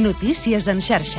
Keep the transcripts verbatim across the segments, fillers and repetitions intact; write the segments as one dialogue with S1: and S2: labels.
S1: Notícies en xarxa.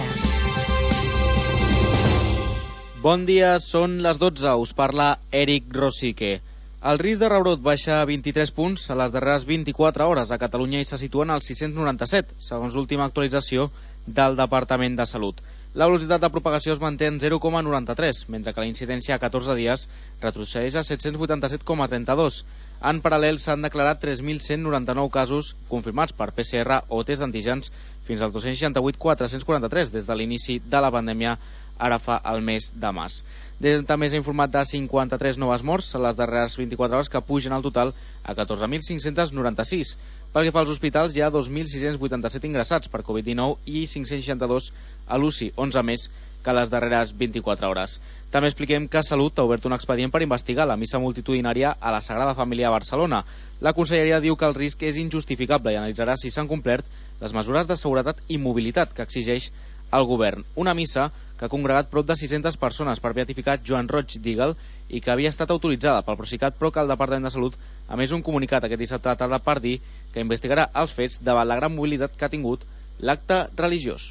S2: Bon dia, són les dotze, us parla Eric Rosique. El risc de rebrot baixa vint-i-tres punts a les darreres vint-i-quatre hores a Catalunya i se situen als sis-cents noranta-set, segons l'última actualització del Departament de Salut. La velocitat de propagació es manté en zero coma noranta-tres, mentre que la incidència a catorze dies retrocedeix a set-cents vuitanta-set coma trenta-dos. En paral·lel s'han declarat tres mil cent noranta-nou casos confirmats per P C R o test d'antígens fins als dos-cents seixanta-vuit mil quatre-cents quaranta-tres des de l'inici de la pandèmia ara fa el mes de març. També s'ha informat de cinquanta-tres noves morts a les darreres vint-i-quatre hores que pugen al total a catorze mil cinc-cents noranta-sis. Pel que fa als hospitals hi ha dos mil sis-cents vuitanta-set ingressats per Covid dinou i cinc-cents seixanta-dos a l'U C I, onze més que les darreres vint-i-quatre hores. També expliquem que Salut ha obert un expedient per investigar la missa multitudinària a la Sagrada Família a Barcelona. La Conselleria diu que el risc és injustificable i analitzarà si s'han complert les mesures de seguretat i mobilitat que exigeix el govern. Una missa que ha congregat prop de sis-centes persones per beatificar Joan Roig d'Eagle i que havia estat autoritzada pel Procicat, però que el Departament de Salut ha emès un comunicat aquest dissabte a la tarda per dir que investigarà els fets davant la gran mobilitat que ha tingut l'acte religiós.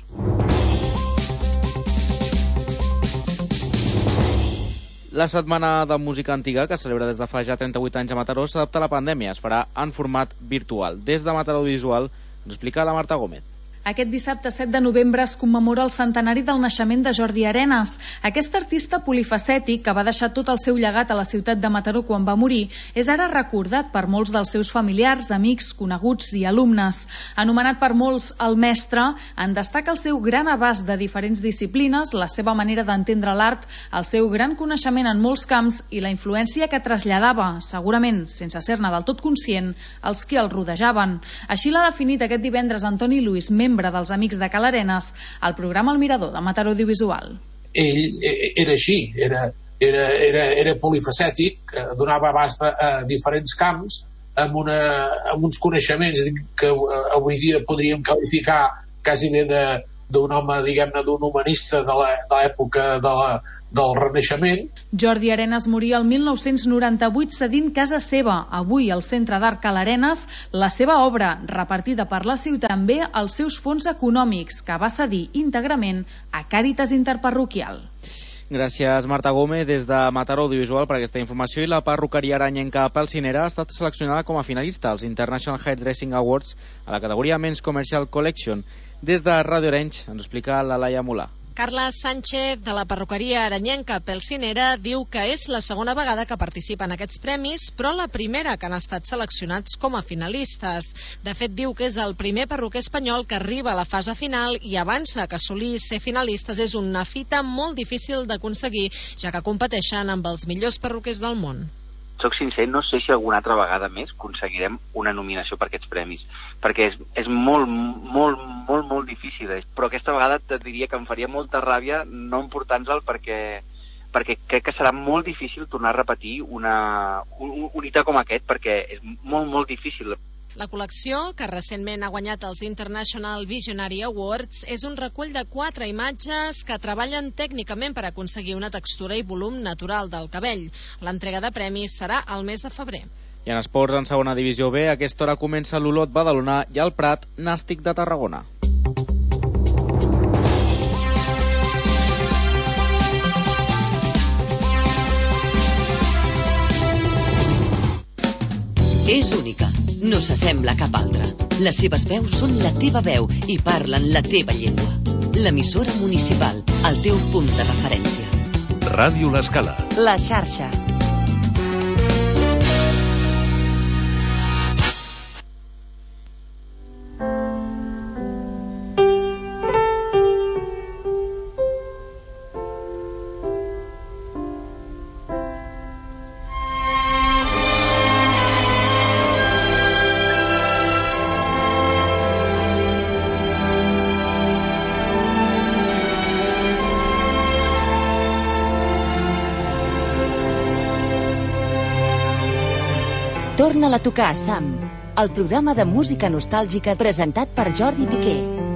S2: La Setmana de Música Antiga, que es celebra des de fa ja trenta-vuit anys a Mataró, s'adapta a la pandèmia. Es farà en format virtual. Des de Mataró Audiovisual ens explica la Marta Gómez.
S3: Aquest dissabte set de novembre es commemora el centenari del naixement de Jordi Arenas. Aquest artista polifacètic, que va deixar tot el seu llegat a la ciutat de Mataró quan va morir, és ara recordat per molts dels seus familiars, amics, coneguts i alumnes. Anomenat per molts el mestre, en destaca el seu gran abast de diferents disciplines, la seva manera d'entendre l'art, el seu gran coneixement en molts camps i la influència que traslladava, segurament sense ser-ne del tot conscient, als qui el rodejaven. Així l'ha definit aquest divendres Antoni Lluís, membre dels Amics de Cal Arenas, al programa El Mirador de Mataró Audiovisual.
S4: Ell era així, era, era, era, era polifacètic, donava abast a diferents camps, amb, una, amb uns coneixements que avui dia podríem qualificar quasi bé de d'un home, diguem-ne, d'un humanista de l'època de la, del Renaixement.
S3: Jordi Arenas moria el mil nou-cents noranta-vuit cedint casa seva, avui al Centre d'Art Cal Arenas, la seva obra, repartida per la ciutat, també els seus fons econòmics, que va cedir íntegrament a Càritas Interparroquial.
S2: Gràcies, Marta Gómez, des de Mataró Audiovisual per aquesta informació. I la perruqueria aranyenca Pelsinera ha estat seleccionada com a finalista als International Hairdressing Awards a la categoria Men's Commercial Collection. Des de Ràdio Arenys ens explica la Laia Mulà.
S5: Carles Sánchez, de la perruqueria aranyenca Pelsinera, diu que és la segona vegada que participa en aquests premis, però la primera que han estat seleccionats com a finalistes. De fet, diu que és el primer perruquer espanyol que arriba a la fase final i avança que assolir ser finalistes és una fita molt difícil d'aconseguir, ja que competeixen amb els millors perruquers del món.
S6: Soc sincer, no sé si alguna altra vegada més aconseguirem una nominació per aquests premis, perquè és, és molt, molt, molt, molt difícil, però aquesta vegada et diria que em faria molta ràbia no emportar-nos-el perquè, perquè crec que serà molt difícil tornar a repetir una, un, un hito com aquest, perquè és molt, molt difícil.
S5: La col·lecció, que recentment ha guanyat els International Visionary Awards, és un recull de quatre imatges que treballen tècnicament per aconseguir una textura i volum natural del cabell. L'entrega de premis serà al mes de febrer.
S2: I en esports, en segona divisió B, a aquesta hora comença l'Olot Badalona i el Prat Nàstic de Tarragona.
S1: És única, no s'assembla a cap altra. Les seves veus són la teva veu i parlen la teva llengua. L'emissora municipal, el teu punt de referència.
S7: Ràdio L'Escala.
S1: La xarxa. Torna-la a tocar, Sam, el programa de música nostàlgica presentat per Jordi Piqué.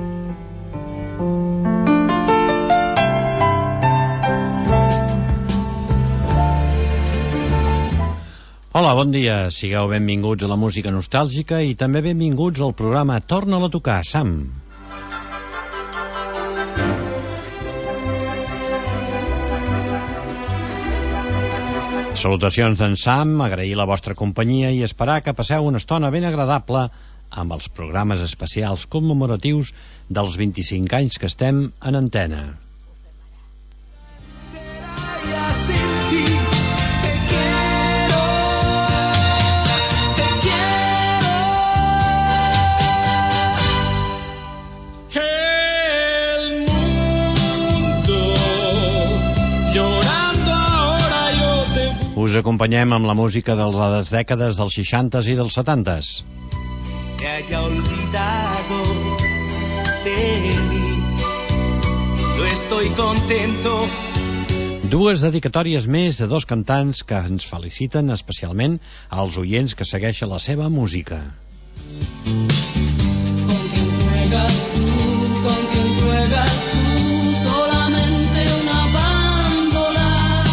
S8: Hola, bon dia. Sigueu benvinguts a la música nostàlgica i també benvinguts al programa Torna-la a tocar, Sam. Salutacions d'en Sam, agrair la vostra companyia i esperar que passeu una estona ben agradable amb els programes especials commemoratius dels vint-i-cinc anys que estem en antena. Us acompanyem amb la música de les dècades dels seixantes i dels setantes.
S7: Se haya olvidado de mí, yo estoy contento.
S8: Dues dedicatòries més de dos cantants que ens feliciten especialment als oients que segueixen la seva música.
S9: Con quien juegas tú, con quien juegas tú, solamente una bándola.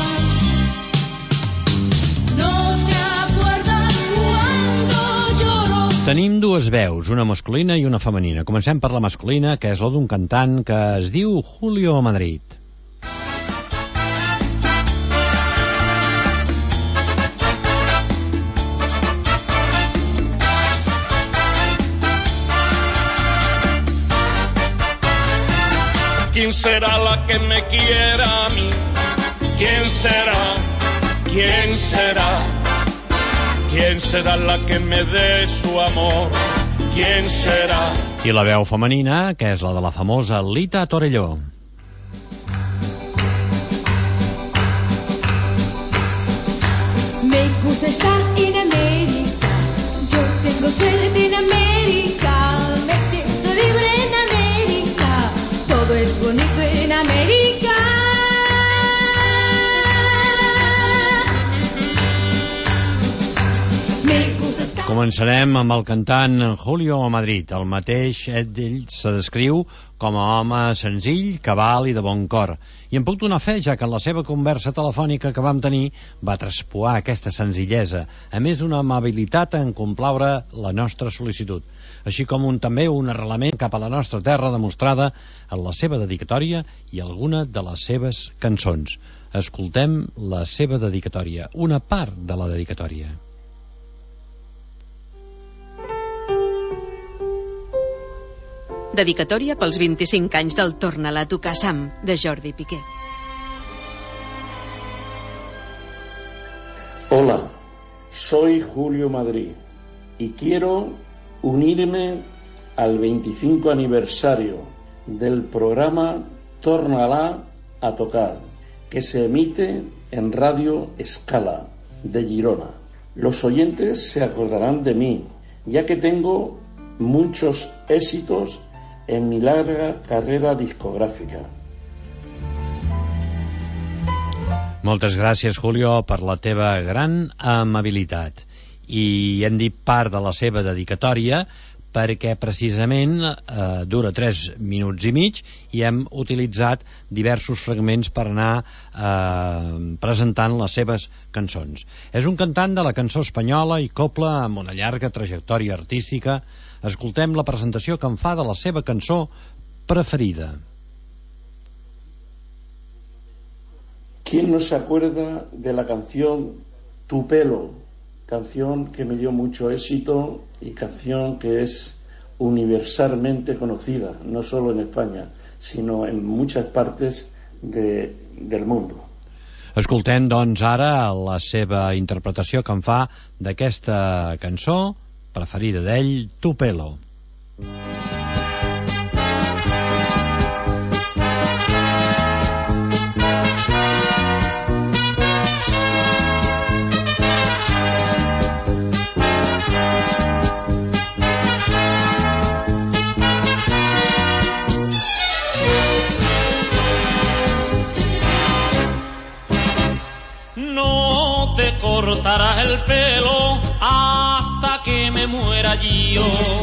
S9: No te acuerdas cuando lloro.
S8: Tenim dues veus, una masculina i una femenina. Comencem per la masculina, que és la d'un cantant que es diu Julio Madrid.
S10: ¿Quién será la que me quiera a mí? ¿Quién será? ¿Quién será? ¿Quién será la que me dé su amor? ¿Quién será?
S8: I la veu femenina, que és la de la famosa Lita Torelló.
S9: Me gusta estar en América, yo tengo suerte en América, me siento libre en América, todo es bonito en América. Me gusta estar...
S8: Començarem amb el cantant Julio Madrid. El mateix ell se descriu com a home senzill, cabal i de bon cor. I em puc donar fe, ja que en la seva conversa telefònica que vam tenir va traspuar aquesta senzillesa, a més d'una amabilitat en complaure la nostra sol·licitud, així com un, també un arrelament cap a la nostra terra demostrada en la seva dedicatòria i alguna de les seves cançons. Escoltem la seva dedicatòria, una part de la dedicatòria.
S1: Dedicatòria pels vint-i-cinc anys del Torna-la a tocar Sam, de Jordi Piqué.
S11: Hola, soy Julio Madrid y quiero unirme al veinticinco aniversario del programa Torna-la a tocar, que se emite en Radio Escala de Girona. Los oyentes se acordarán de mí, ya que tengo muchos éxitos en mi larga carrera discográfica.
S8: Moltes gràcies, Julio, per la teva gran amabilitat. I hem dit part de la seva dedicatòria perquè precisament eh, dura tres minuts i mig i hem utilitzat diversos fragments per anar eh, presentant les seves cançons. És un cantant de la cançó espanyola i copla amb una llarga trajectòria artística. Escoltem la presentació que en fa de la seva cançó preferida.
S11: ¿Quién no se acuerda de la canción Tu pelo? Canción que me dio mucho éxito y canción que es universalmente conocida, no solo en España, sino en muchas partes de, del mundo.
S8: Escoltem, doncs, ara la seva interpretació que en fa d'aquesta cançó preferida d'ell, Tu pelo.
S10: No te cortarás el pelo hasta que me muera yo.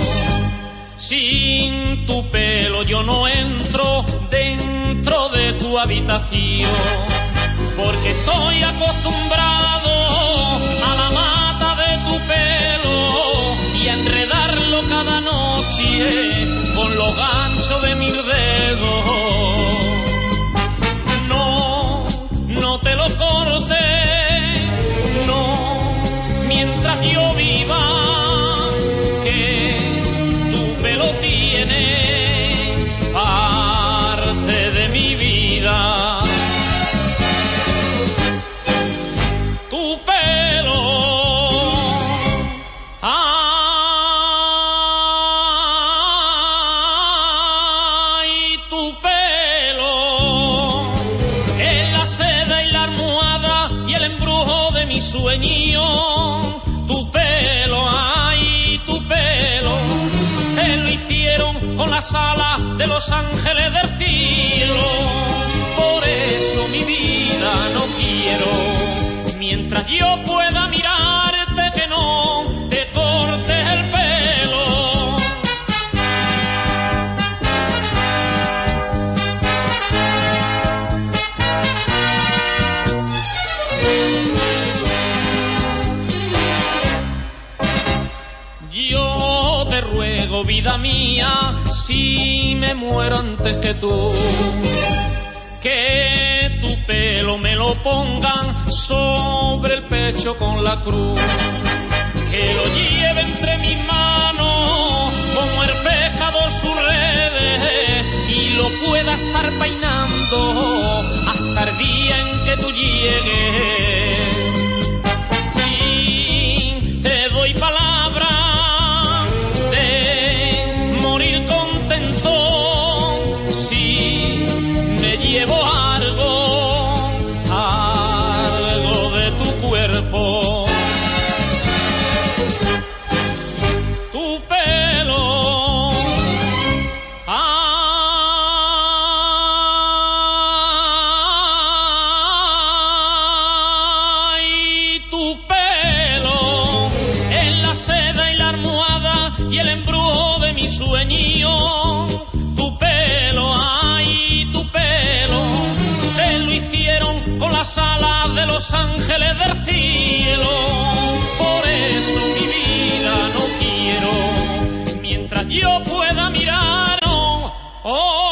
S10: Sin tu pelo yo no entro dentro de tu habitación, porque estoy acostumbrado a la mata de tu pelo y a enredarlo cada noche con los ganchos de mis dedos. No, no te lo cortes, mi sueño, tu pelo, ay, tu pelo, te lo hicieron con las alas de los ángeles del cielo. Por eso mi vida no quiero, mientras yo pueda mirarte, que no te cortes el pelo. Yo te ruego, vida mía, si me muero antes que tú, que tu pelo me lo pongan sobre el pecho con la cruz, que lo lleve entre mis manos como el pescador sus redes y lo pueda estar peinando hasta el día en que tú llegues. Y te doy palabra de morir contento si me llevo algo, algo de tu cuerpo. Tu pelo, ay, tu pelo, en la seda y la almohada y el embrujo de mi sueño. Tu pelo, ay, tu pelo, te lo hicieron con las alas de los ángeles del cielo. Por eso mi vida no quiero, mientras yo pueda mirar, oh, oh.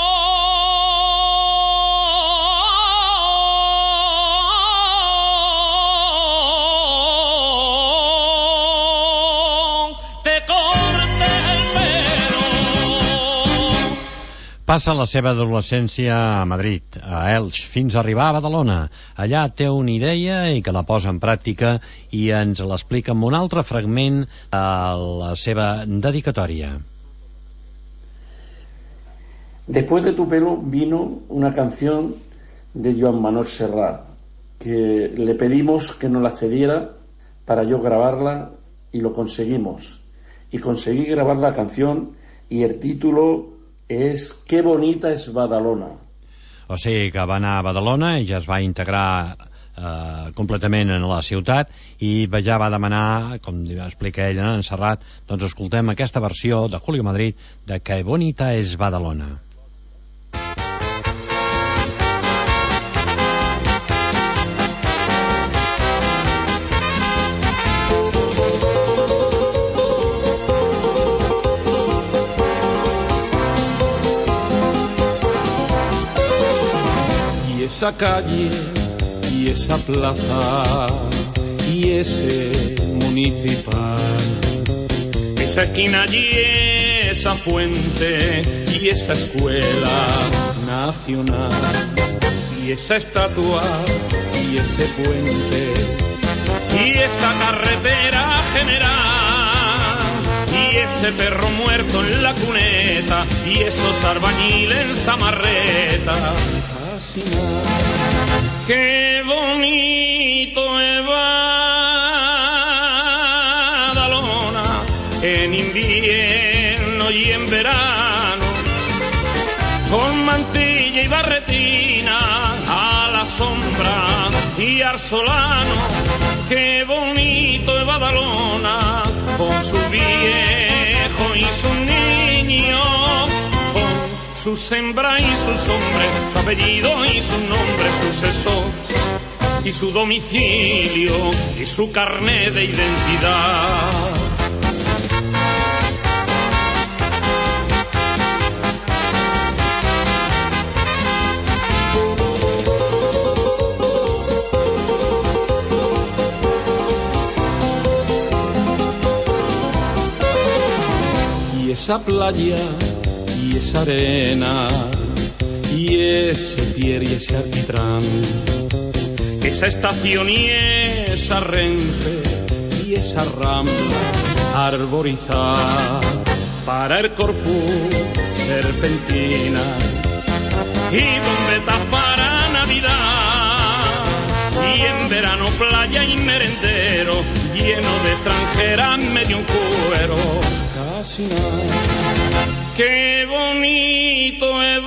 S8: Passa la seva adolescència a Madrid, a Elx, fins a arribar a Badalona. Allà té una idea i que la posa en pràctica i ens l'explica amb un altre fragment de la seva dedicatòria.
S11: Después de tu pelo vino una canción de Joan Manuel Serrat, que le pedimos que nos la cediera para yo grabarla y lo conseguimos. Y conseguí grabar la canción y el título és Que bonita és Badalona.
S8: O sigui que va anar a Badalona i ja es va integrar eh, completament en la ciutat i ja va demanar, com explica ell en Serrat, doncs escoltem aquesta versió de Julio Madrid de Que bonita és Badalona.
S12: Esa calle y esa plaza y ese municipal, esa esquina y esa fuente y esa escuela nacional y esa estatua y ese puente y esa carretera general y ese perro muerto en la cuneta y esos albañiles en Samarreta. Qué bonito es Badalona en invierno y en verano, con mantilla y barretina a la sombra y al solano. Qué bonito es Badalona con su viejo y su niño, sus hembras y sus hombres, su apellido y su nombre, su sexo y su domicilio y su carnet de identidad. Y esa playa y esa arena y ese pier y ese alquitrán, esa estación y esa Renfe y esa rambla arborizada para el Corpus serpentina y bombetas para Navidad y en verano playa y merendero, lleno de extranjeras, medio un cuero, casi nada. Qué bonito es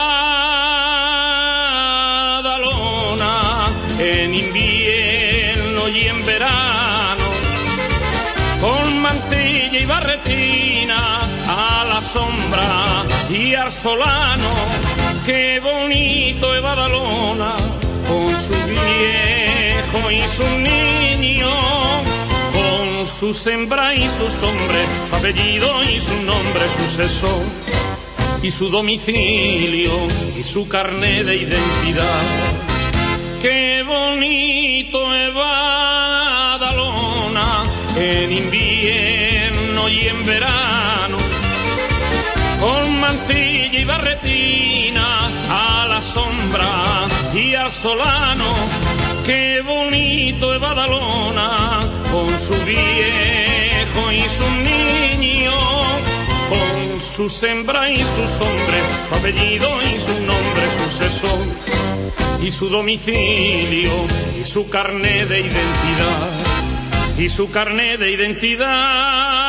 S12: Badalona, en invierno y en verano, con mantilla y barretina, a la sombra y al solano. Qué bonito es Badalona, con su viejo y su niño, con su hembra y sus hombres, su apellido y su nombre, su sexo y su domicilio y su carné de identidad. Qué bonito es Badalona, en invierno y en verano, con mantilla y barretina, a la sombra y al solano. Qué bonito es Badalona, con su viejo y su niño, con su hembra y sus hombres, su apellido y su nombre, su sexo y su domicilio y su carné de identidad, y su carné de identidad.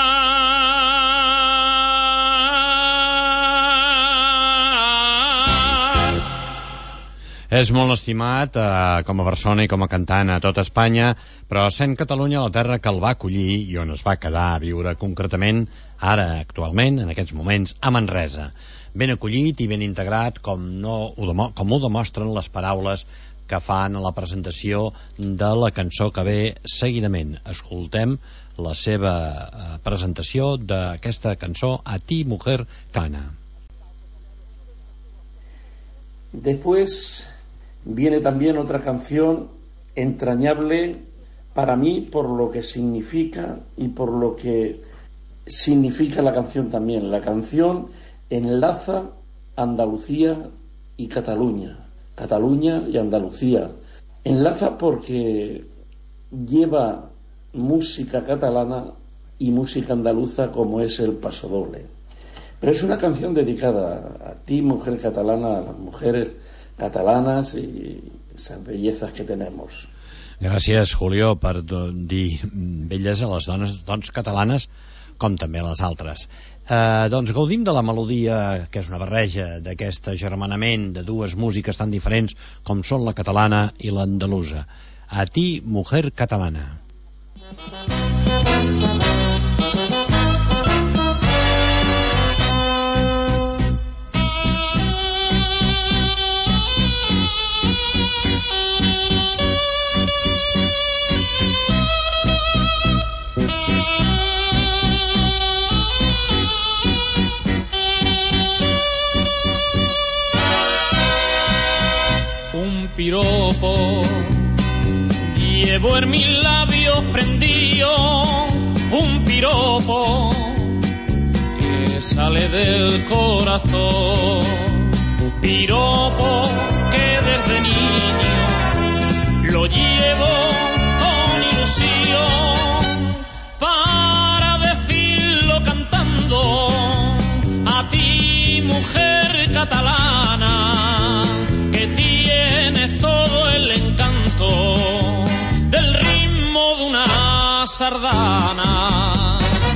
S8: És molt estimat eh, com a persona i com a cantant a tota Espanya, però sent Catalunya la terra que el va acollir i on es va quedar a viure, concretament ara, actualment, en aquests moments, a Manresa. Ben acollit i ben integrat, com, no, com ho demostren les paraules que fan a la presentació de la cançó que ve seguidament. Escoltem la seva eh, presentació d'aquesta cançó, A ti, mujer cana.
S11: Después viene también otra canción entrañable para mí por lo que significa y por lo que significa la canción también. La canción enlaza Andalucía y Cataluña, Cataluña y Andalucía. Enlaza porque lleva música catalana y música andaluza, como es el pasodoble. Pero es una canción dedicada a ti, mujer catalana, a las mujeres catalanas i esas bellezas que tenemos.
S8: Gràcies, Julio, per dir belles a les dones, doncs, catalanes, com també a les altres. Eh, doncs gaudim de la melodia, que és una barreja d'aquest agermanament de dues músiques tan diferents com són la catalana i l'andalusa. A ti, mujer catalana.
S10: Piropo llevo en mis labios prendido, un piropo que sale del corazón, piropo que desde niño lo llevo con ilusión para decirlo cantando. A ti, mujer catalana, que tienes todo el encanto del ritmo de una sardana.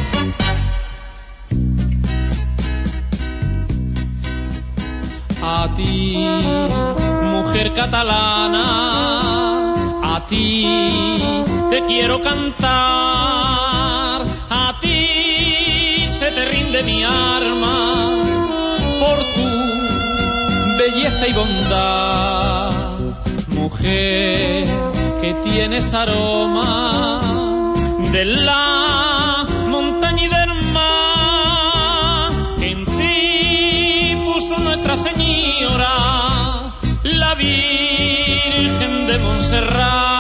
S10: A ti, mujer catalana, a ti te quiero cantar, a ti se te rinde mi alma por tu belleza y bondad, mujer que tienes aroma de la montaña y del mar, que en ti puso Nuestra Señora, la Virgen de Montserrat.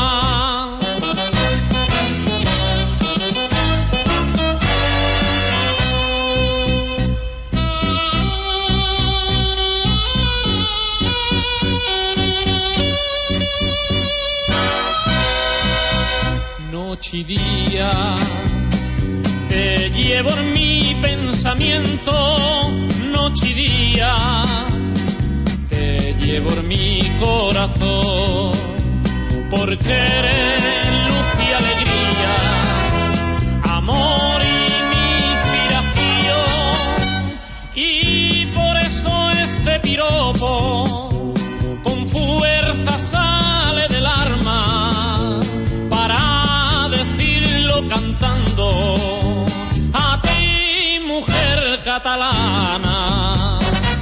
S10: Noche y día te llevo en mi pensamiento, noche y día te llevo en mi corazón, porque eres luz y alegría, amor y mi inspiración, y por eso este piropo con fuerza sale del alma para decirlo cantando a ti, mujer catalana.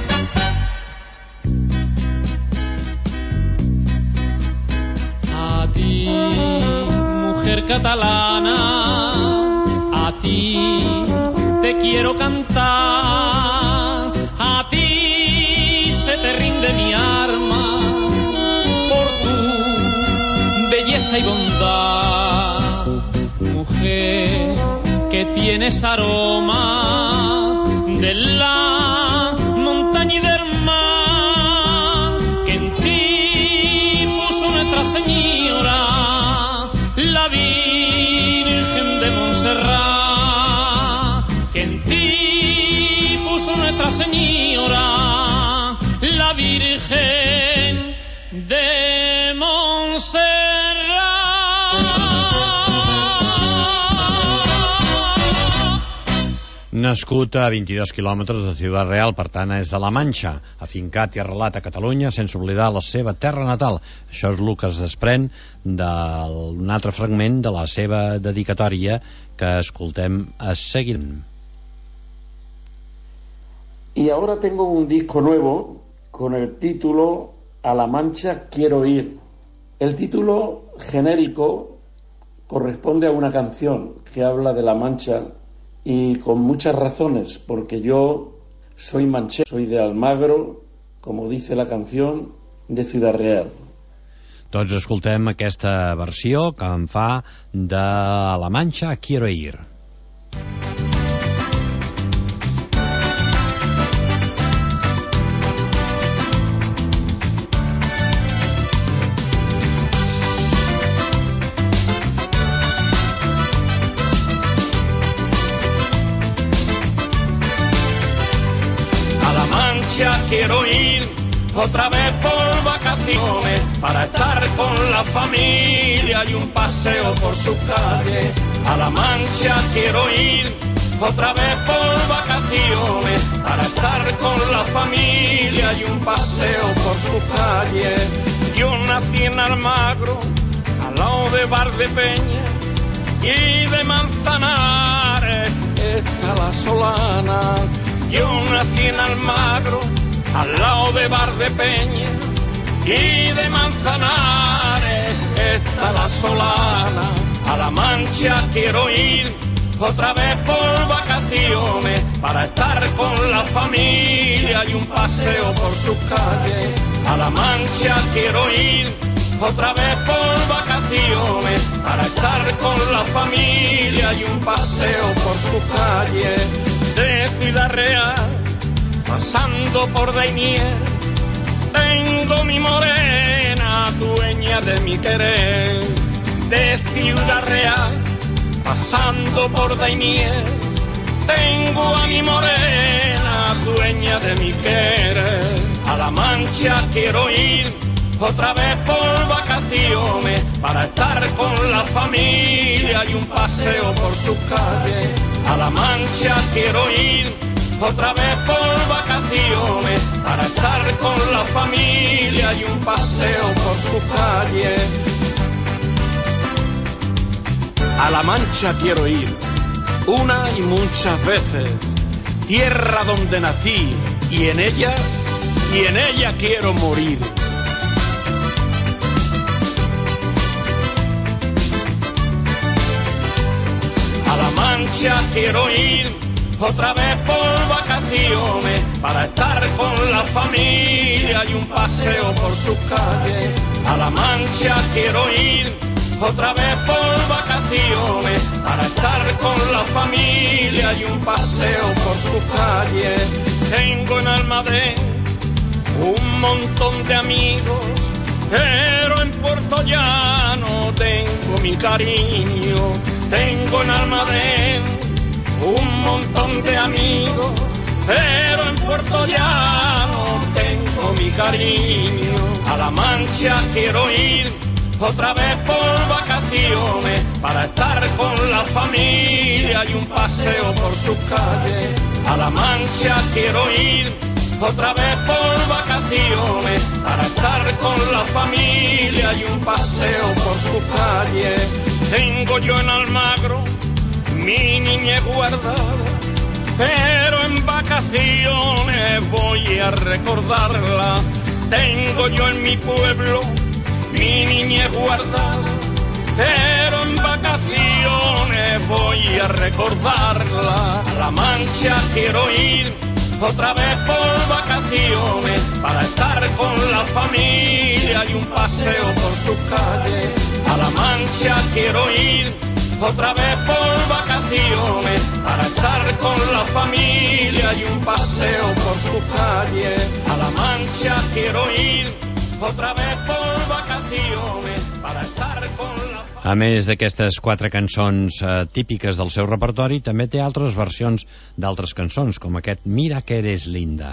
S10: A ti, mujer catalana, a ti te quiero cantar, a ti se te rinde mi alma por tu belleza y bondad, mujer que tienes aroma de la montaña y del mar, que en ti puso Nuestra Señora, la Virgen de Montserrat, que en ti puso Nuestra Señora, la Virgen de Montserrat.
S8: Nascut a vint-i-dos quilòmetres de Ciutat Real, per tant és de la Manxa, afincat i arrelat a Catalunya sense oblidar la seva terra natal. Això és el que es desprèn d'un altre fragment de la seva dedicatòria que escoltem a seguir.
S11: Y ahora tengo un disco nuevo con el título A la Mancha quiero ir. El título genérico corresponde a una canción que habla de la Mancha, y con muchas razones, porque yo soy manchego, soy de Almagro, como dice la canción, de Ciudad Real.
S8: Tots escoltem aquesta versió que en fa de La Mancha quiero ir.
S12: Quiero ir otra vez por vacaciones para estar con la familia y un paseo por sus calles. A La Mancha quiero ir otra vez por vacaciones para estar con la familia y un paseo por sus calles. Yo nací en Almagro, al lado de Valdepeñas y de Manzanares está La Solana. Yo nací en Almagro, al lado de Valdepeñas y de Manzanares está La Solana. A La Mancha quiero ir otra vez por vacaciones para estar con la familia y un paseo por sus calles. A La Mancha quiero ir otra vez por vacaciones para estar con la familia y un paseo por sus calles. De Ciudad Real pasando por Daimiel, tengo mi morena, dueña de mi querer. De Ciudad Real, pasando por Daimiel, tengo a mi morena, dueña de mi querer. A La Mancha quiero ir otra vez por vacaciones para estar con la familia y un paseo por sus calles. A La Mancha quiero ir otra vez por vacaciones para estar con la familia y un paseo por sus calles.
S13: A La Mancha quiero ir una y muchas veces, tierra donde nací y en ella, y en ella quiero morir.
S12: A La Mancha quiero ir otra vez por vacaciones para estar con la familia y un paseo por sus calles. A La Mancha quiero ir otra vez por vacaciones para estar con la familia y un paseo por sus calles. Tengo en Almadén un montón de amigos, pero en Puerto Llano tengo mi cariño. Tengo en Almadén un montón de amigos, pero en Puerto Llano tengo mi cariño. A La Mancha quiero ir otra vez por vacaciones, para estar con la familia y un paseo por sus calles. A La Mancha quiero ir, otra vez por vacaciones, para estar con la familia y un paseo por sus calles. Tengo yo en Almagro mi niñez guardada, pero en vacaciones voy a recordarla. Tengo yo en mi pueblo mi niñez guardada, pero en vacaciones voy a recordarla. A La Mancha quiero ir, otra vez por vacaciones, para estar con la familia y un paseo por sus calles. A La Mancha quiero ir, otra vez por vacaciones, para estar con la familia y un paseo por sus calles. A La Mancha quiero ir, otra vez por vacaciones, para estar con la familia.
S8: A més d'aquestes quatre cançons eh, típiques del seu repertori, també té altres versions d'altres cançons, com aquest Mira que eres linda.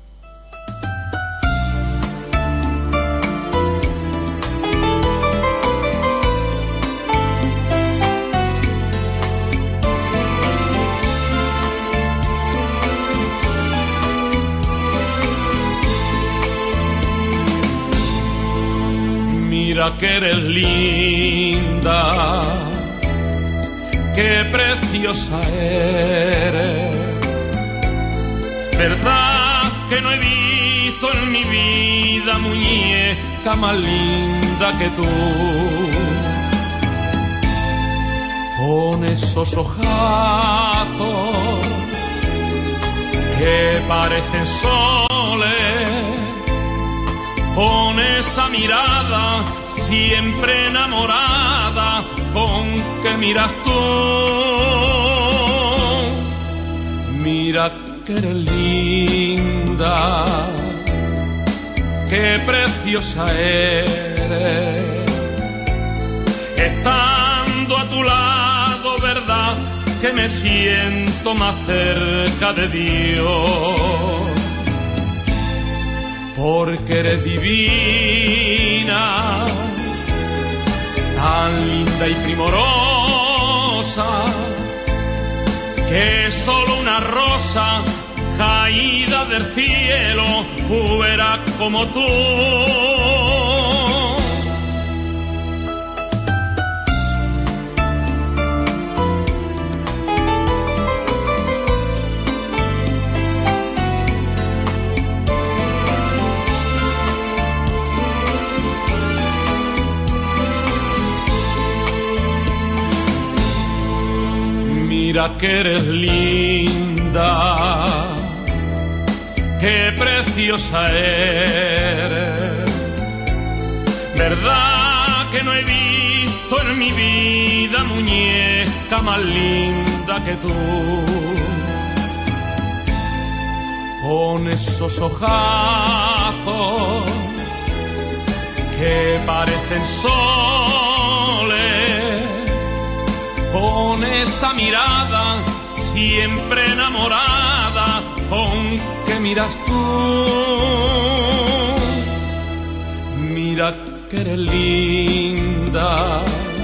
S12: Mira que eres linda, qué preciosa eres. Verdad que no he visto en mi vida muñeca más linda que tú. Con esos ojazos que parecen soles, con esa mirada siempre enamorada con que miras tú. Mira que eres linda, qué preciosa eres. Estando a tu lado, verdad que me siento más cerca de Dios. Porque eres divina, tan linda y primorosa, que solo una rosa caída del cielo fuera como tú. Mira que eres linda, qué preciosa eres. Verdad que no he visto en mi vida muñeca más linda que tú. Con esos ojazos que parecen soles, con esa mirada siempre enamorada con que miras tú. Mira que eres linda,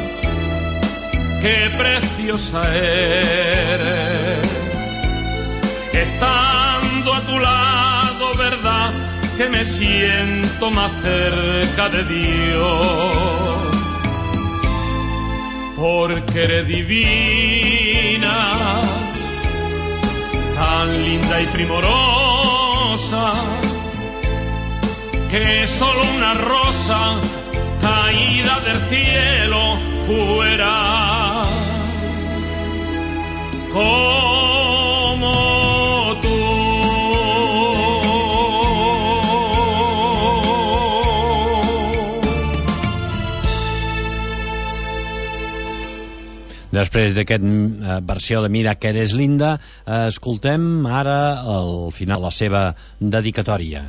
S12: qué preciosa eres. Estando a tu lado, verdad que me siento más cerca de Dios. Porque eres divina, tan linda y primorosa, que solo una rosa caída del cielo fuera como tú.
S8: Després d'aquest eh, versió de Mira que eres linda, eh, escoltem ara al final la seva dedicatòria.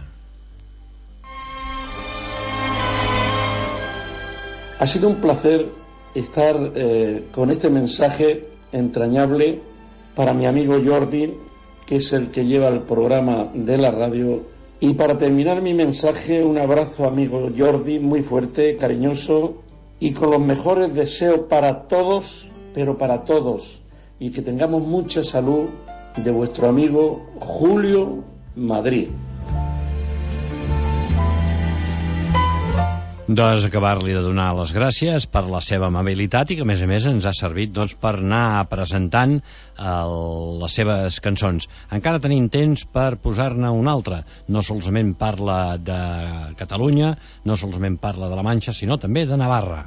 S11: Ha sido un placer estar eh, con este mensaje entrañable para mi amigo Jordi, que es el que lleva el programa de la radio. Y para terminar mi mensaje, un abrazo, amigo Jordi, muy fuerte, cariñoso, y con los mejores deseos para todos, pero para todos, y que tengamos mucha salud, de vuestro amigo Julio Madrid.
S8: Doncs acabar-li de donar les gràcies per la seva amabilitat i que a més a més ens ha servit doncs, per anar presentant el, les seves cançons. Encara tenim temps per posar-ne una altra. No solament parla de Catalunya, no solament parla de la Manxa, sinó també de Navarra.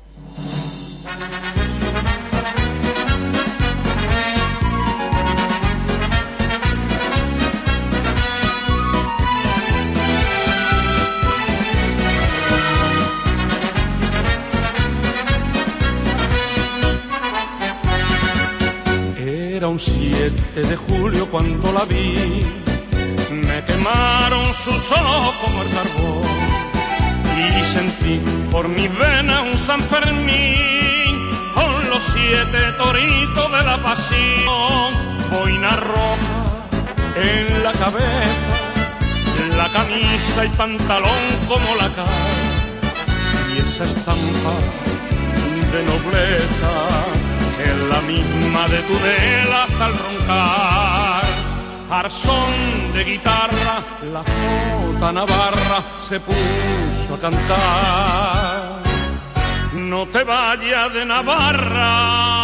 S12: Era un siete de julio cuando la vi, me quemaron sus ojos como el carbón y sentí por mi vena un San Fermín con los siete toritos de la pasión, boina roja en la cabeza, la camisa y pantalón como la cara y esa estampa de nobleza es la misma de Tudela hasta el roncar. Al son de guitarra, la jota navarra se puso a cantar. No te vayas de Navarra,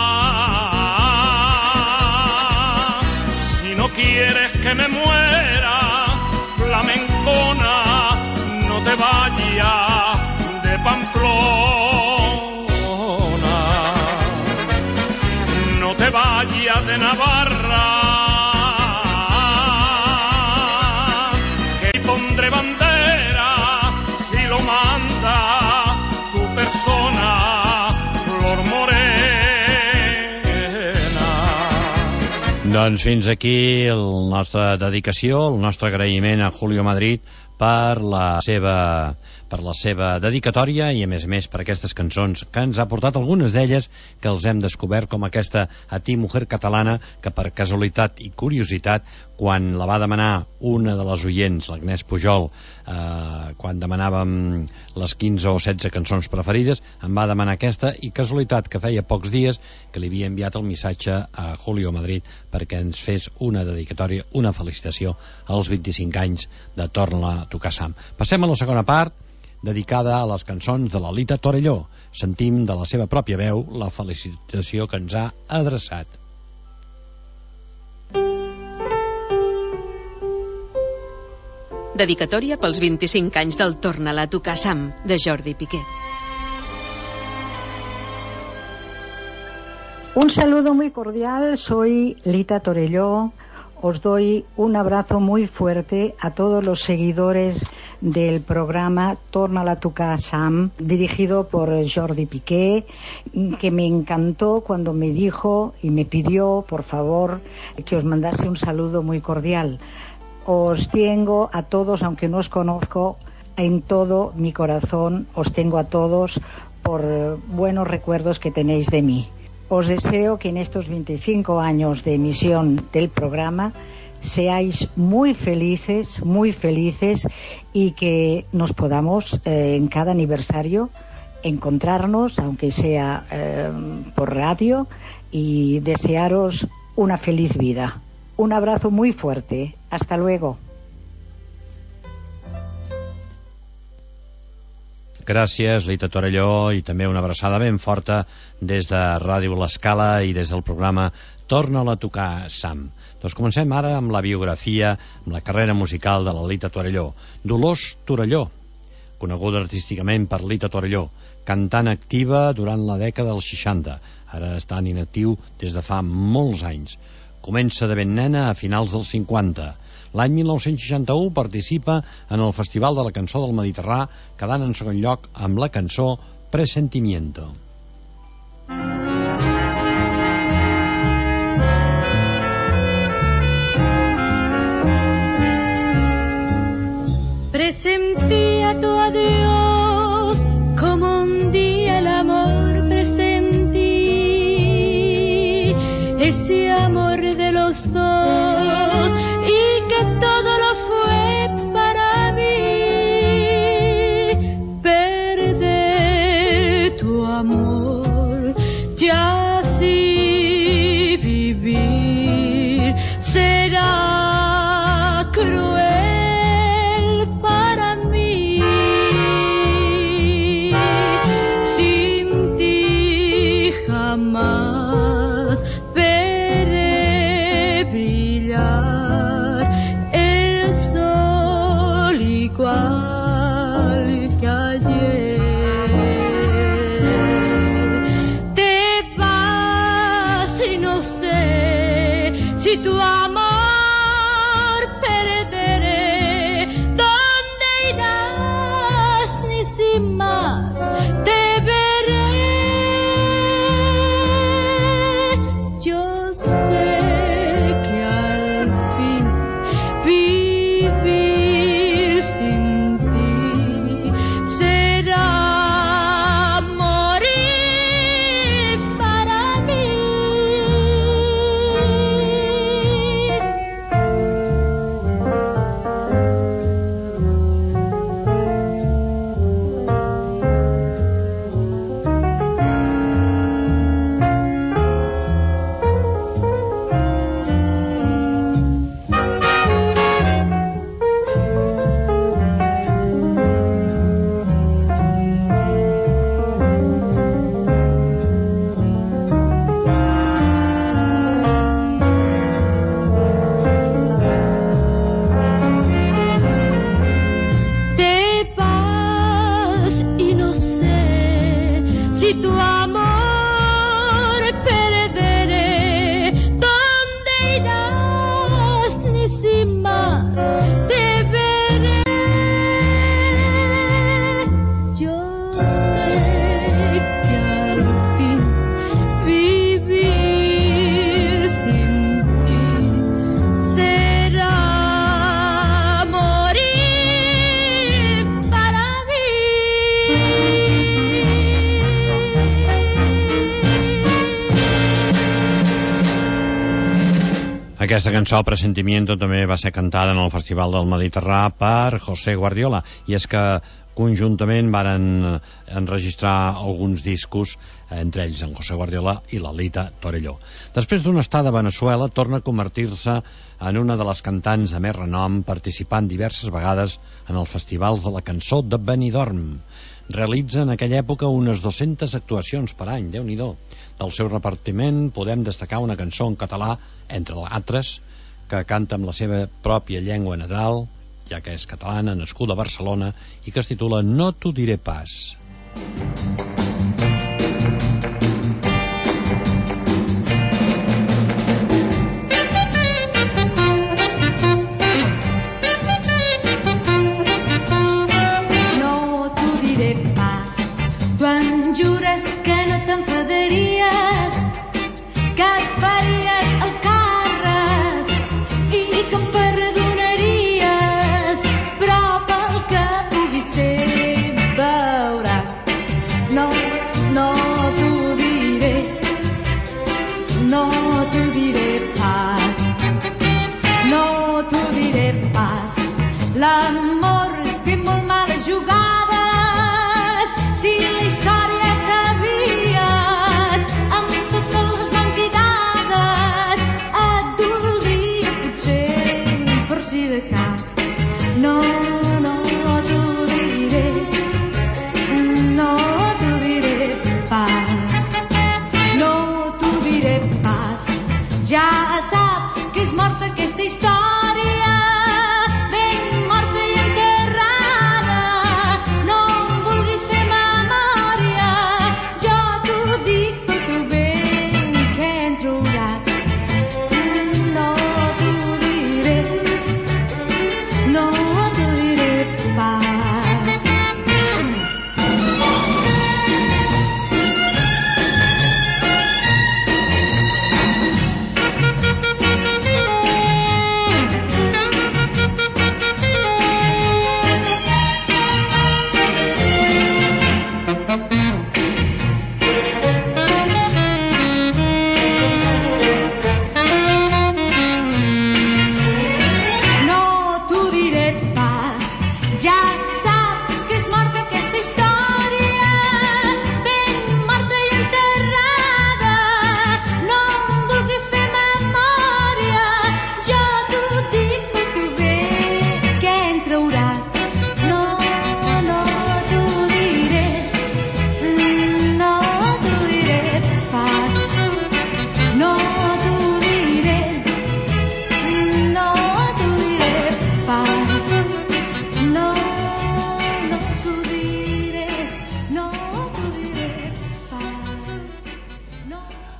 S12: si no quieres que me muera, flamencona, no te vayas de Pamplona. No te vayas de Navarra, que pondré bandera si lo manda tu persona, Flor Morena.
S8: Doncs fins aquí la nostra dedicació, el nostre agraïment a Julio Madrid per la seva per la seva dedicatòria i a més a més per aquestes cançons que ens ha portat, algunes d'elles que els hem descobert, com aquesta A ti mujer catalana, que per casualitat i curiositat quan la va demanar una de les oients, l'Agnès Pujol, eh, quan demanàvem les quinze o setze cançons preferides, em va demanar aquesta, i casualitat que feia pocs dies que li havia enviat el missatge a Julio Madrid perquè ens fes una dedicatòria, una felicitació als vint-i-cinc anys de Torna-la a tocar Sam. Passem a la segona part, dedicada a les cançons de la Lita Torelló. Sentim de la seva pròpia veu la felicitació que ens ha adreçat.
S1: Dedicatòria pels vint-i-cinc anys del Torna-la a tocar Sam, de Jordi Piqué.
S14: Un saludo muy cordial, soy Lita Torelló. Os doy un abrazo muy fuerte a todos los seguidores del programa Torna-la a tocar Sam, dirigido por Jordi Piqué, que me encantó cuando me dijo y me pidió, por favor, que os mandase un saludo muy cordial. Os tengo a todos, aunque no os conozco, en todo mi corazón, os tengo a todos por buenos recuerdos que tenéis de mí. Os deseo que en estos veinticinco años de emisión del programa seáis muy felices, muy felices, y que nos podamos eh, en cada aniversario encontrarnos, aunque sea eh, por radio, y desearos una feliz vida. Un abrazo muy fuerte. Hasta luego.
S8: Gràcies, Lita Torelló, i també una abraçada ben forta des de Ràdio L'Escala i des del programa Torna-la a tocar Sam. Doncs comencem ara amb la biografia, amb la carrera musical de la Lita Torelló. Dolors Torelló, coneguda artísticament per Lita Torelló, cantant activa durant la dècada dels seixanta, ara està en inactiu des de fa molts anys. Comença de ben nena a finals dels cinquanta. L'any mil nou-cents seixanta-u participa en el Festival de la Cançó del Mediterrà, quedant en segon lloc amb la cançó Presentimiento.
S9: Presentía tu adiós como un día el amor presentí, ese amor de los dos, y que todo lo fue para mí. Perder tu Ya si vivir será cruel para mí, sin ti jamás veré brillar el sol igual que ayer. Si tu amor perderé, ¿dónde irás? Ni si más te veré. Yo sé que al fin vivir sin ti será morir para mí. Si tu amor perderé, ¿dónde irás? Ni si más te veré. Yo sé que al fin vivir sin ti será morir para mí.
S8: Aquesta cançó, Presentimiento, també va ser cantada en el Festival del Mediterrà per José Guardiola, i és que conjuntament varen enregistrar alguns discos, entre ells en José Guardiola i la Lita Torelló. Després d'una estada a Venezuela, torna a convertir-se en una de les cantants de més renom, participant diverses vegades en els festivals de la cançó de Benidorm. Realitza en aquella època unes dues-centes actuacions per any, Déu-n'hi-do. Del seu repartiment podem destacar una cançó en català, entre altres, que canta amb la seva pròpia llengua natal, ja que és catalana, nascuda a Barcelona, i que es titula No t'ho diré pas.
S9: No t'ho diré pas, tu em jures que no t'enfadaries, que et faries el càrrec i que em perdonaries, però pel que pugui ser veuràs. No, no t'ho diré, no t'ho diré pas, no t'ho diré pas. L'amor té molt males jugades, si la història sabies, amb totes les noms i dades, et doldria potser per si de cas. No, no t'ho diré, no t'ho diré pas, no t'ho diré pas. Ja saps que és morta aquesta història, ben morta i enterrada. No em vulguis fer memòria, jo t'ho dic pel teu bé, que en trobaràs. No t'ho diré, no t'ho diré pas.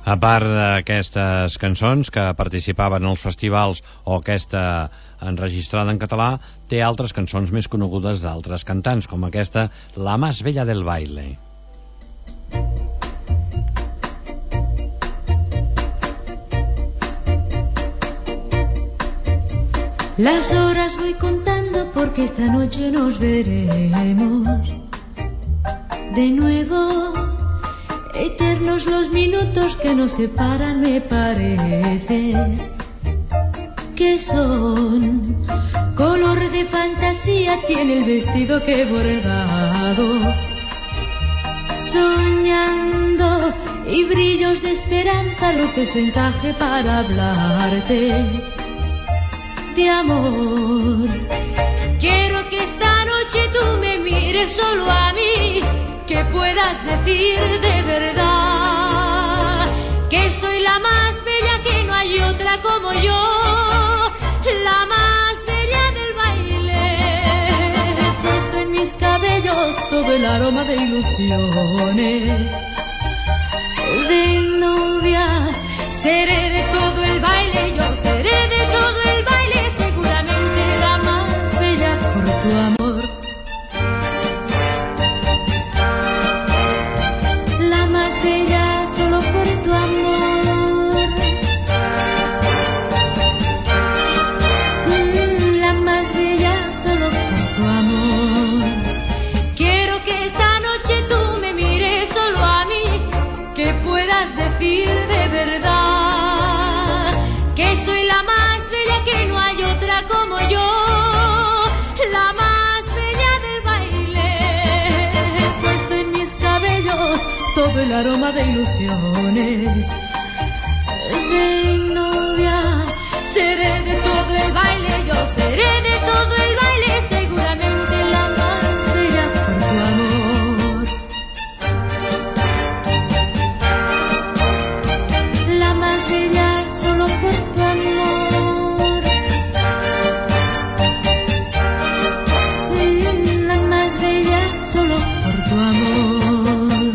S8: A part d'aquestes cançons que participaven als festivals o aquesta enregistrada en català, té altres cançons més conegudes d'altres cantants, com aquesta La más bella del baile.
S9: Las horas voy contando porque esta noche nos veremos de nuevo. Eternos los minutos que nos separan, me parece que son color de fantasía, tiene el vestido que he bordado, soñando y brillos de esperanza, luce su encaje para hablarte de amor. Quiero que esta noche tú me mires solo a mí, que puedas decir de verdad que soy la más bella, que no hay otra como yo, la más bella del baile. Puesto en mis cabellos todo el aroma de ilusiones de novia, seré de todo el baile, yo seré de todo el baile, seguramente la más bella por tu amor. La más bella solo por tu amor. Mm, la más bella solo por tu amor. Quiero que esta noche tú me mires solo a mí, que puedas decir de verdad que soy la más bella, que no hay otra como yo, la más bella del baile. Puesto en mis cabellos todo el aroma de ilusiones de novia, seré de todo el baile, yo seré de todo el baile, seguramente la más bella por tu amor. La más bella solo por tu amor. Mm, la más bella solo por tu amor.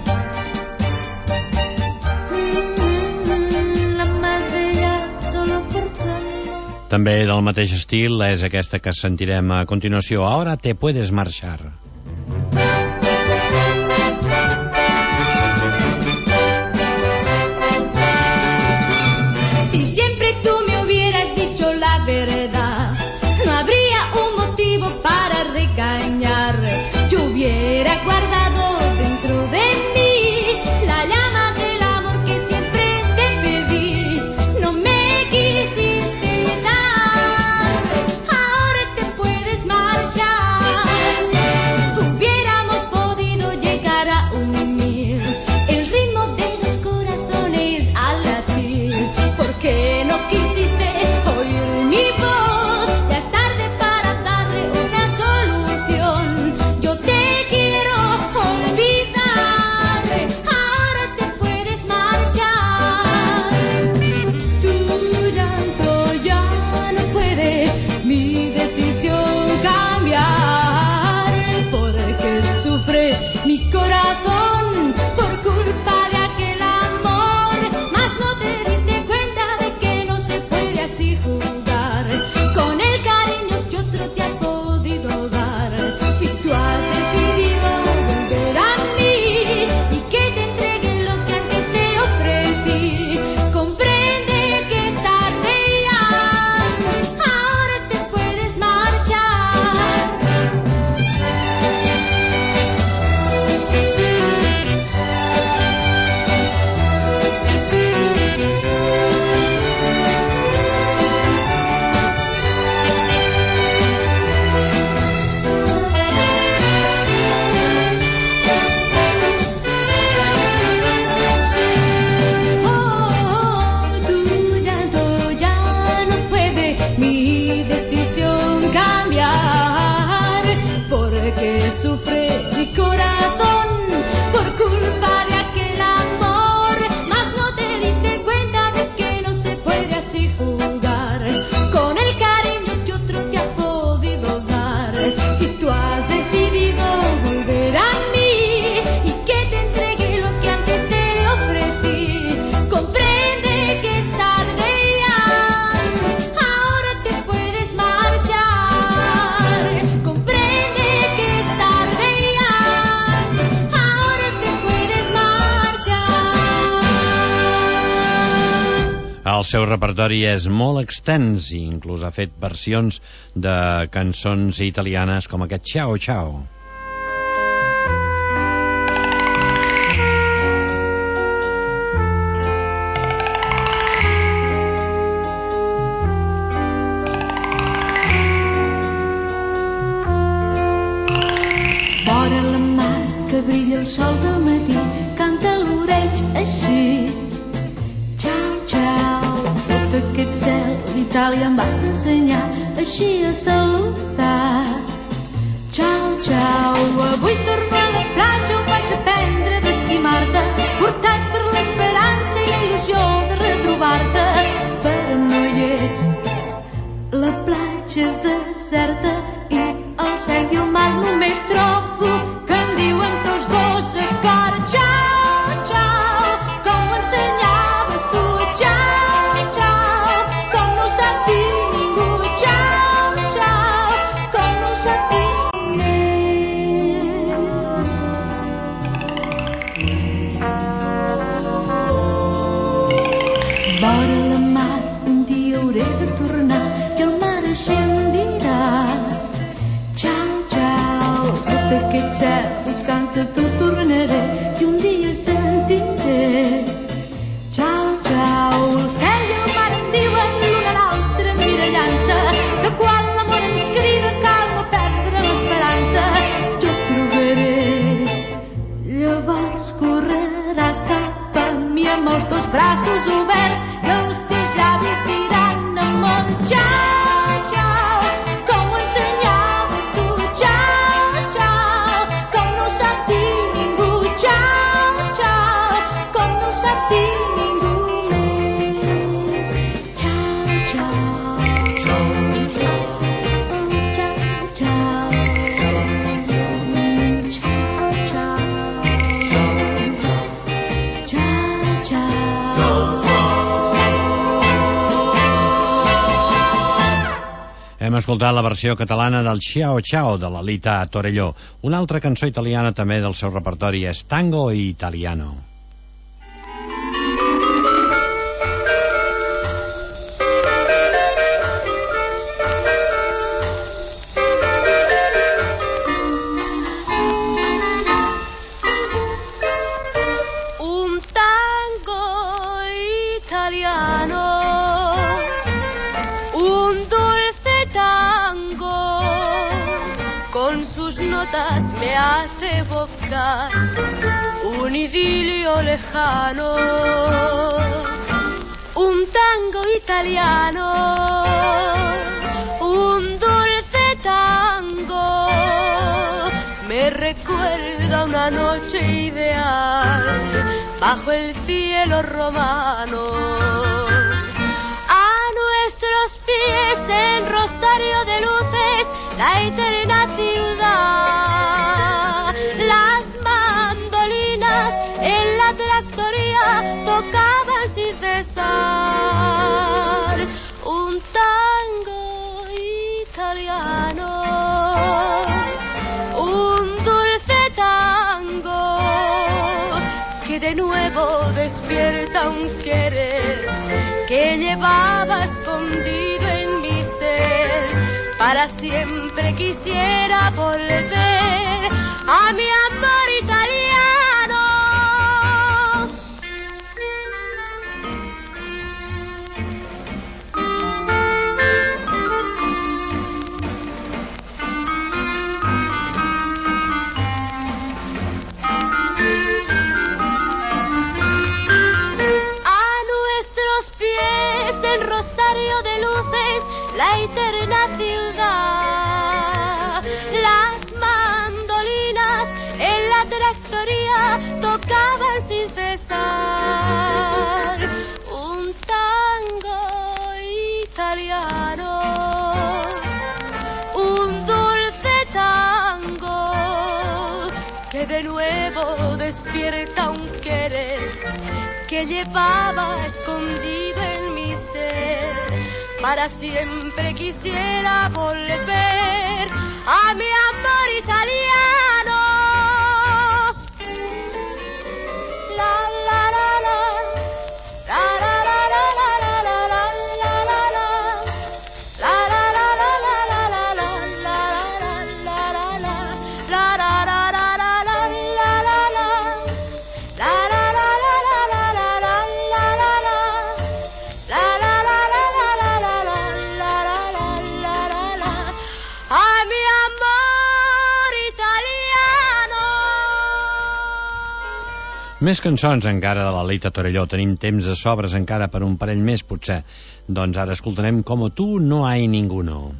S9: Mm, la más bella solo por tu amor.
S8: També del mateix estil és aquesta que sentirem a continuació. Ahora te puedes marchar.
S9: Si siempre tú me hubieras dicho la verdad, no habría un motivo para regañar. Yo hubiera guardado dentro de mí la llama del amor que siempre te pedí. No me quisiste dar, ahora te puedes marchar. Hubiéramos podido llegar a unir el ritmo de los corazones al latir. ¿Por qué no
S8: El seu repertori és molt extens i inclús ha fet versions de cançons italianes com aquest Ciao Ciao.
S9: Vora la mar que brilla el sol del matí, canta l'oreig així. Ciao, ciao, sota aquest cel l'Itàlia em vas ensenyar així a saludar. Ciao, ciao, avui torno a la platja on vaig aprendre d'estimar-te, portat per l'esperança i la il·lusió de retrobar-te. Però no hi ets, la platja és deserta i el cel i el mar només trobo que em diuen tots dos a cor. Ciao, ciao, com m'ensenyaves tu. Ciao, ciao, com no ho sap dir ningú. Ciao, ciao, com no ho sap dir més. Vora la mar un dia hauré de tornar i el mar així em dirà. Sota aquest cel buscant-te tu tornaré i un dia sentiré. Ciao, ciao, el cel i el mar em diuen l'un a l'altre emmirallant-se que quan l'amor ens crida cal no perdre l'esperança. Jo et trobaré, llavors correràs cap a mi amb els dos braços oberts i els teus llavis diran amor. Ciao, ciao, com ho ensenyaves tu. Ciao, ciao, com no ho sap dir ningú. Ciao, ciao, com no ho sap dir ningú més. Ciao, ciao, ciao, ciao, ciao, ciao, ciao, ciao.
S8: Hem escoltat la versió catalana del Ciao Ciao de la Lita Torelló. Una altra cançó italiana també del seu repertori és Tango Italiano.
S9: Un tango italiano, un dulce tango, con sus notas me hace evocar un idilio lejano. Un tango italiano, un dulce tango, me recuerda una noche ideal bajo el cielo romano. A nuestros pies en rosario de luces la eterna ciudad. Las mandolinas en la tractoría tocaban sin cesar. Un tango italiano, un dulce tango que de nuevo despierta un querer que llevaba escondido en mi ser. Para siempre quisiera volver a mi amor italiano. Rosario de luces, la eterna ciudad. Las mandolinas en la tractoría tocaban sin cesar. Un tango italiano, un dulce tango que de nuevo despierta un querer que llevaba escondido en mi ser. Para siempre quisiera volver a mi amor italiano. La la la la, la la la la la la.
S8: Més cançons encara de la Lita Torelló. Tenim temps de sobres encara per un parell més, potser. Doncs ara escoltarem Como tú no hay ninguno.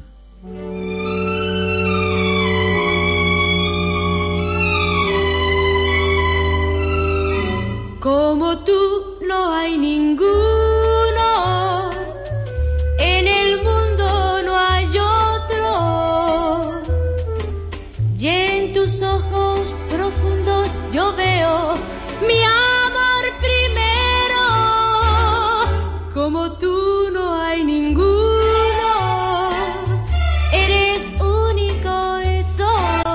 S9: Como tú no hay ninguno, en el mundo no hay otro, y en tus ojos profundos yo veo mi amor primero. Como tú no hay ninguno, eres único eso.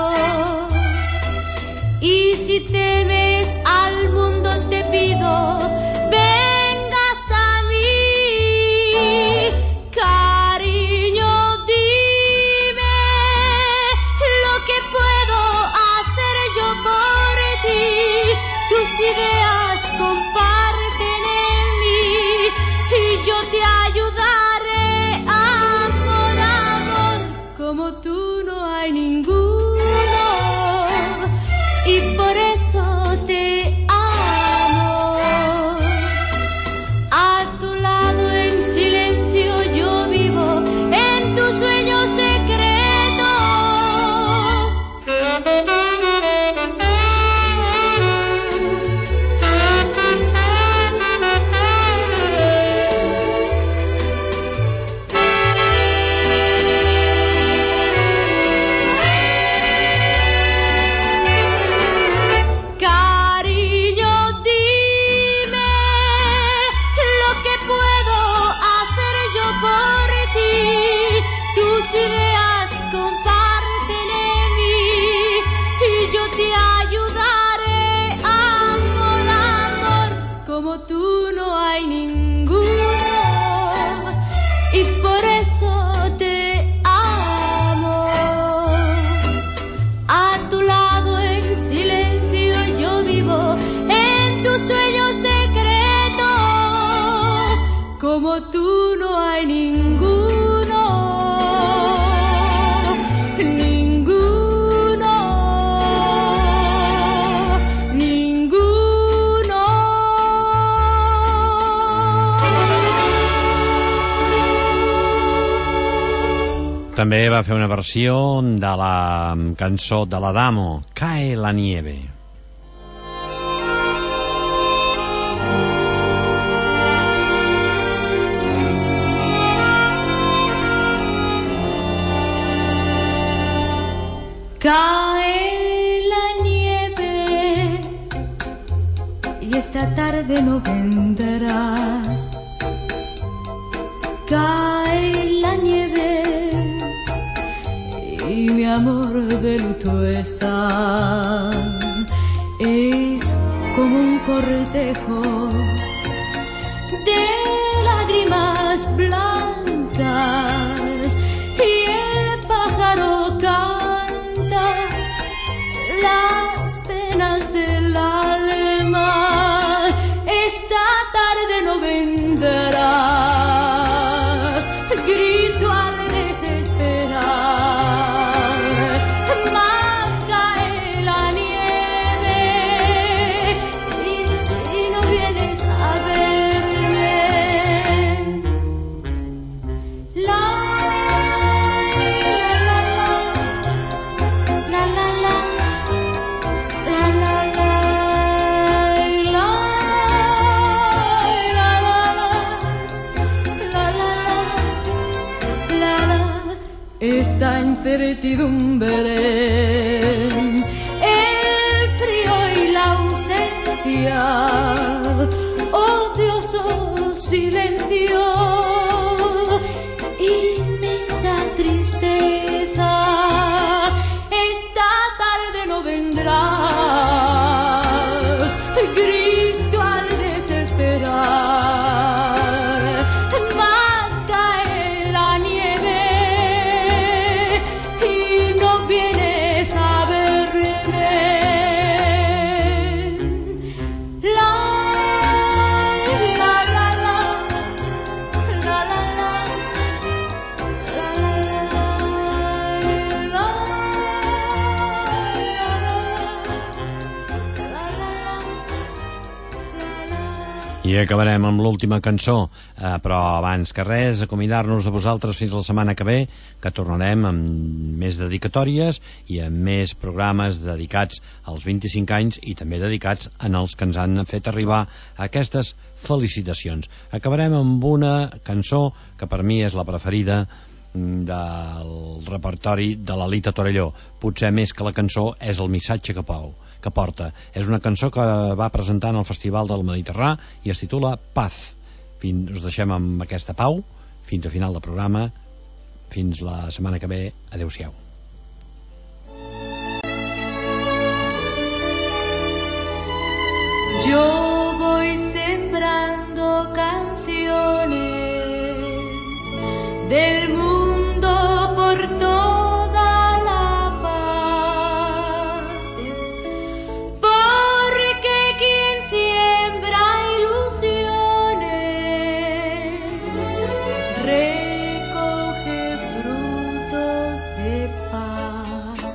S9: Y si temes al mundo te pido, vengas a mí, cariño, dime lo que puedo hacer yo por ti. Tus ideas comparten en mí y yo te ayudaré, amor, amor. Como tú no hay ninguno y por eso te amo. A tu lado en silencio yo vivo en tus sueños secretos. Como tú no hay ninguno, ninguno, ninguno.
S8: També va fer una versió de la cançó de l'Adamo, Cae la nieve.
S9: Cae la nieve y esta tarde no vendrás. Cae la nieve y mi amor de luto está. Es como un cortejo de lágrimas blancas y el pájaro canta las penas del alma. Esta tarde no vendrás, grito al desesperar, más cae la nieve y, y no vienes a verme. La esta incertidumbre, el frío y la ausencia, odioso silencio, inmensa tristeza. Esta tarde no vendrás, grito al desesperar, más cae la nieve. Vienes a verme. La, la, la, la,
S8: I acabarem amb l'última cançó, eh, però abans que res, acomiadar-nos de vosaltres fins la setmana que ve, que tornarem amb més dedicatòries i amb més programes dedicats als vint-i-cinc anys i també dedicats en els que ens han fet arribar aquestes felicitacions. Acabarem amb una cançó que per mi és la preferida del repertori de la Lita Torelló. Potser més que la cançó és el missatge que pou que porta. És una cançó que va presentar en el Festival del Mediterrani i es titula Paz. Fins, us deixem amb aquesta pau fins al final del programa. Fins la setmana que ve. Adéu-siau.
S9: Yo voy sembrando canciones del mundo por toda la paz, porque quien siembra ilusiones recoge frutos de paz.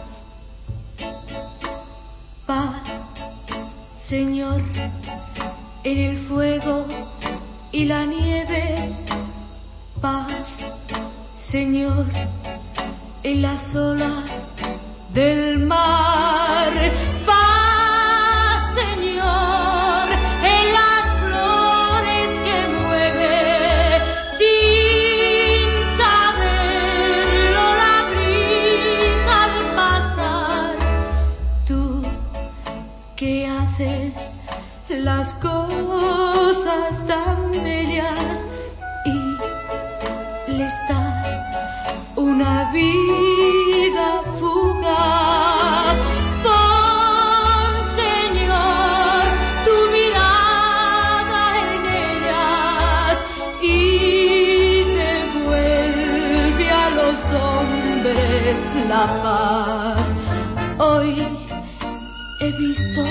S9: Paz, Señor, en el fuego y la nieve. Paz, Señor, en las olas del mar. Paz, Señor, en las flores que mueve sin saberlo la brisa al pasar. Tú que haces las cosas tan bellas y les das una vida fugaz. Pon, Señor, tu mirada en ellas y devuelve a los hombres la paz. Hoy he visto,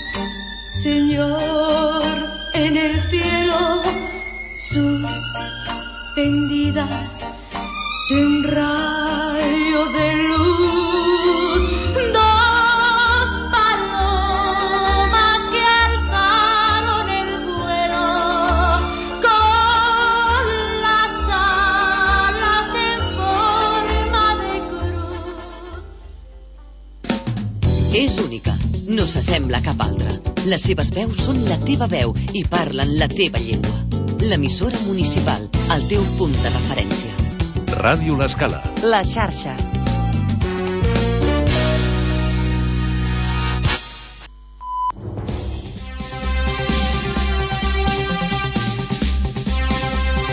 S9: Señor, en el cielo sus tendidas de un rayo de luz, dos palomas que alzaron el vuelo con las alas en forma de cruz.
S1: És única, no s'assembla a cap altra. Les seves veus són la teva veu i parlen la teva llengua. L'emissora municipal, el teu punt de referència.
S15: Ràdio L'Escala.
S16: La xarxa.